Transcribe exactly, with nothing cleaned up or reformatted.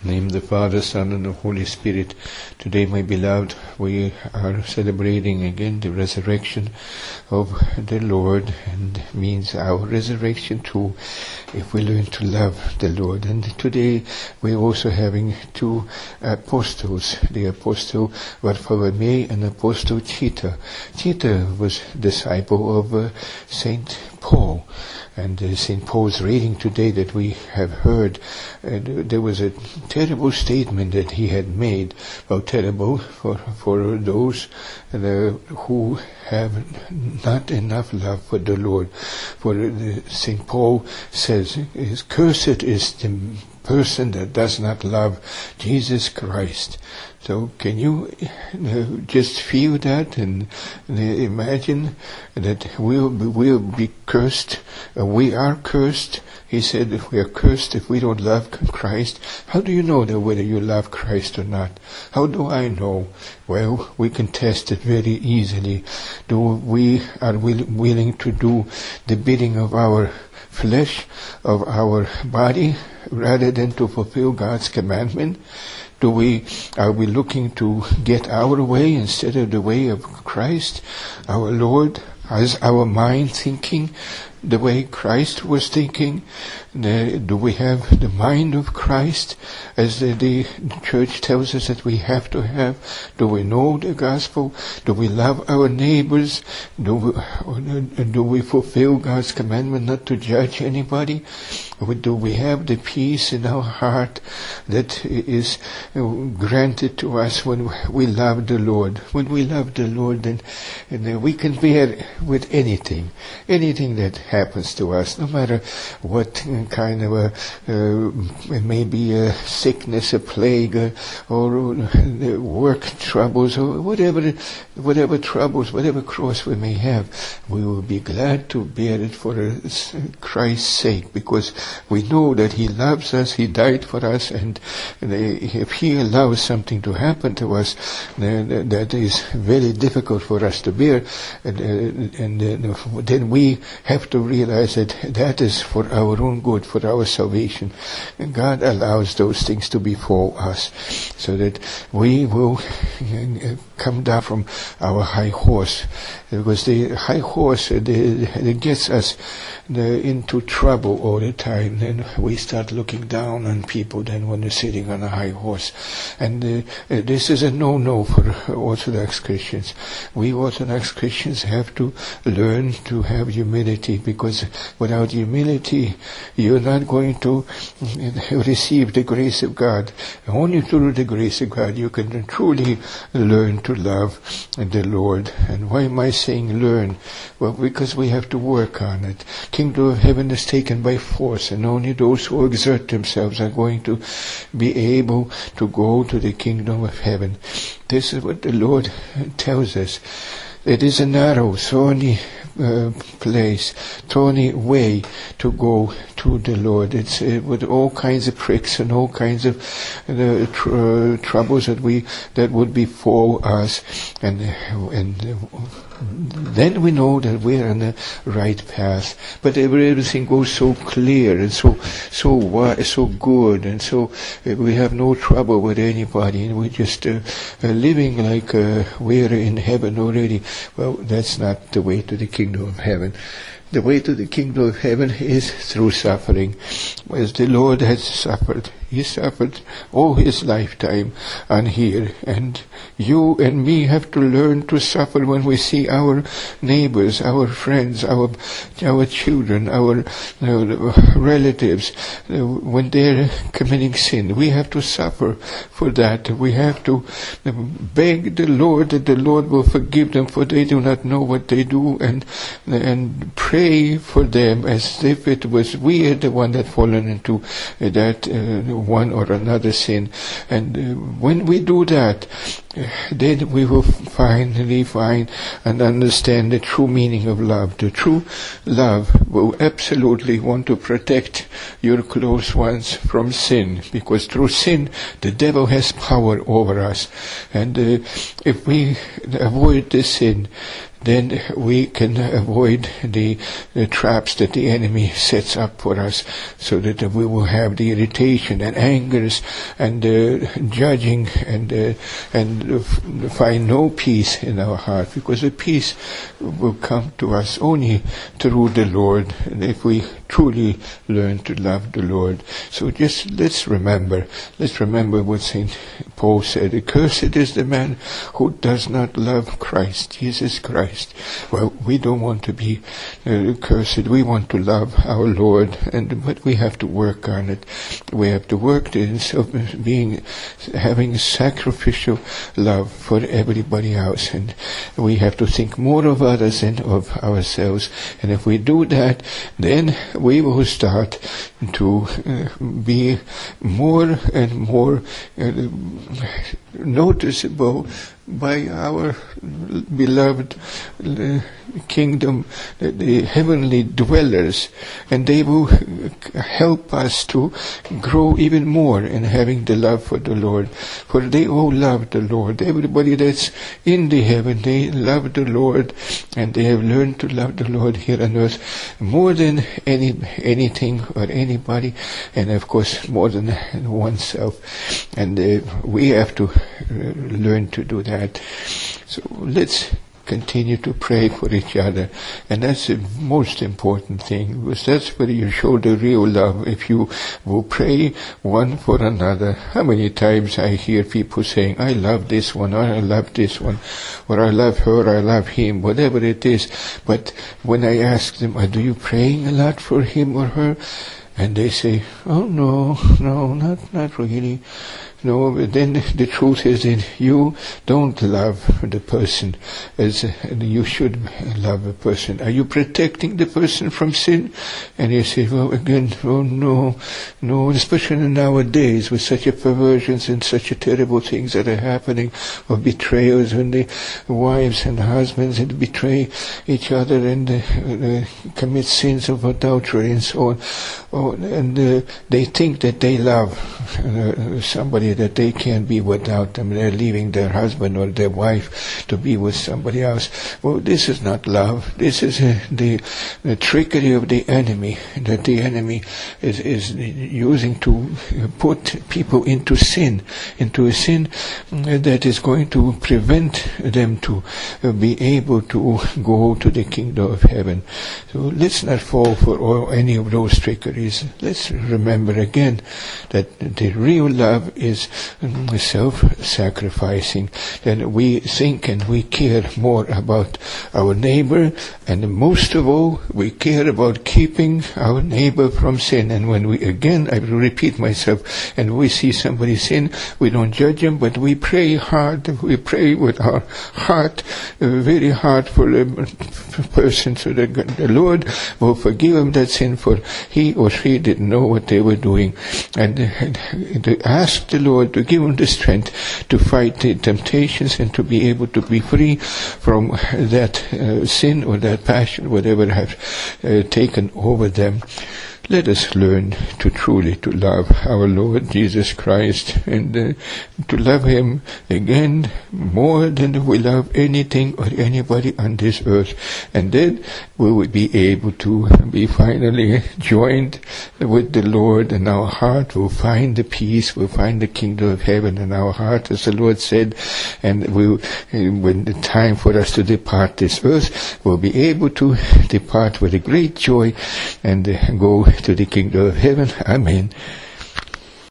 In the name of the Father, Son, and the Holy Spirit. Today, my beloved, we are celebrating again the resurrection of the Lord, and means our resurrection too, if we learn to love the Lord. And today, we're also having two apostles, the apostle Bartholomew and apostle Peter. Peter was disciple of uh, Saint Paul. And uh, Saint Paul's reading today that we have heard, uh, there was a terrible statement that he had made. Well, terrible for for those uh, who have not enough love for the Lord. For uh, Saint Paul says, "Cursed is the person that does not love Jesus Christ." So can you uh, just feel that and uh, imagine that we'll be, we'll be cursed? Uh, we are cursed. He said if we are cursed if we don't love Christ. How do you know that whether you love Christ or not? How do I know? Well, we can test it very easily. Do we are will, willing to do the bidding of our flesh, of our body, rather than to fulfill God's commandment? Do we, are we looking to get our way instead of the way of Christ, our Lord? Is our mind thinking the way Christ was thinking? Uh, do we have the mind of Christ as the, the church tells us that we have to have? Do we know the gospel? Do we love our neighbors? Do we, do we fulfill God's commandment not to judge anybody? Do we have the peace in our heart that is granted to us when we love the Lord? When we love the Lord, then and we can bear with anything, anything that happens to us, no matter what kind of a, uh, it may be a sickness, a plague, uh, or uh, work troubles, or whatever, whatever troubles, whatever cross we may have, we will be glad to bear it for uh, Christ's sake, because we know that He loves us, He died for us, and uh, if He allows something to happen to us, then that is very difficult for us to bear, and, uh, and uh, then we have to realize that that is for our own good, for our salvation. And God allows those things to befall us so that we will come down from our high horse. Because the high horse, uh, it gets us uh, into trouble all the time. Then we start looking down on people then when they're sitting on a high horse. And uh, uh, this is a no-no for Orthodox Christians. We Orthodox Christians have to learn to have humility, because without humility you're not going to receive the grace of God. Only through the grace of God you can truly learn to love the Lord. And why am I saying learn? Well, because we have to work on it. Kingdom of heaven is taken by force, and only those who exert themselves are going to be able to go to the kingdom of heaven. This is what the Lord tells us. It is a narrow, thorny uh, place, thorny way to go to the Lord. It's uh, with all kinds of pricks and all kinds of uh, tr- uh, troubles that we that would befall us, and and. Uh, then we know that we're on the right path. But everything goes so clear and so so so good, and so uh, we have no trouble with anybody, and we're just uh, uh, living like uh, we're in heaven already. Well, that's not the way to the kingdom of heaven. The way to the kingdom of heaven is through suffering. As the Lord has suffered, He suffered all His lifetime on here. And you and me have to learn to suffer when we see our neighbors, our friends, our our children, our uh, relatives, uh, when they're committing sin. We have to suffer for that. We have to beg the Lord that the Lord will forgive them, for they do not know what they do, and and pray for them as if it was we are the one that fallen into uh, that uh, one or another sin. And uh, when we do that, uh, then we will finally find and understand the true meaning of love. The true love will absolutely want to protect your close ones from sin, because through sin the devil has power over us. And uh, if we avoid the sin, then we can avoid the, the traps that the enemy sets up for us, so that we will have the irritation and angers and uh, judging and uh, and uh, find no peace in our heart, because the peace will come to us only through the Lord, and if we truly learn to love the Lord. So just let's remember, let's remember what Saint Paul said: "Cursed is the man who does not love Christ, Jesus Christ." Well, we don't want to be uh, cursed. We want to love our Lord, and but we have to work on it. We have to work in being, having sacrificial love for everybody else, and we have to think more of others than of ourselves. And if we do that, then we will start to uh, be more and more uh, noticeable by our beloved uh, kingdom, uh, the heavenly dwellers, and they will help us to grow even more in having the love for the Lord, for they all love the Lord. Everybody that's in the heaven, they love the Lord, and they have learned to love the Lord here on earth more than any anything or anybody, and of course more than oneself. And uh, we have to uh, learn to do that. So let's continue to pray for each other, and that's the most important thing, because that's where you show the real love, if you will pray one for another. How many times I hear people saying, "I love this one," or "I love this one," or "I love her," "I love him," whatever it is. But when I ask them, "Are you praying a lot for him or her?" and they say, "Oh no, no, not not really." No, but then the truth is that you don't love the person as you should love a person. Are you protecting the person from sin? And you say, well, again, oh no, no, especially nowadays with such a perversions and such a terrible things that are happening, of betrayals, when the wives and husbands that betray each other and uh, uh, commit sins of adultery and so on. Oh, and uh, they think that they love uh, somebody that they can't be without them. They're leaving their husband or their wife to be with somebody else. Well, this is not love. This is uh, the, the trickery of the enemy, that the enemy is, is using to put people into sin, into a sin that is going to prevent them to uh, be able to go to the kingdom of heaven. So let's not fall for all, any of those trickeries. Let's remember again that the real love is self-sacrificing, that we think and we care more about our neighbor, and most of all we care about keeping our neighbor from sin. And when we, again, I will repeat myself, and we see somebody sin, we don't judge them, but we pray hard, we pray with our heart, uh, very hard for a person, so that the Lord will forgive him that sin, for he or she didn't know what they were doing. And, and, and to ask the Lord to give them the strength to fight the temptations and to be able to be free from that uh, sin or that passion, whatever has uh, taken over them. Let us learn to truly to love our Lord Jesus Christ, and uh, to love Him again more than we love anything or anybody on this earth. And then we will be able to be finally joined with the Lord, and our heart will find the peace, will find the kingdom of heaven in our heart, as the Lord said. And we'll, when the time for us to depart this earth, we'll be able to depart with a great joy and uh, go to the kingdom of heaven. Amen.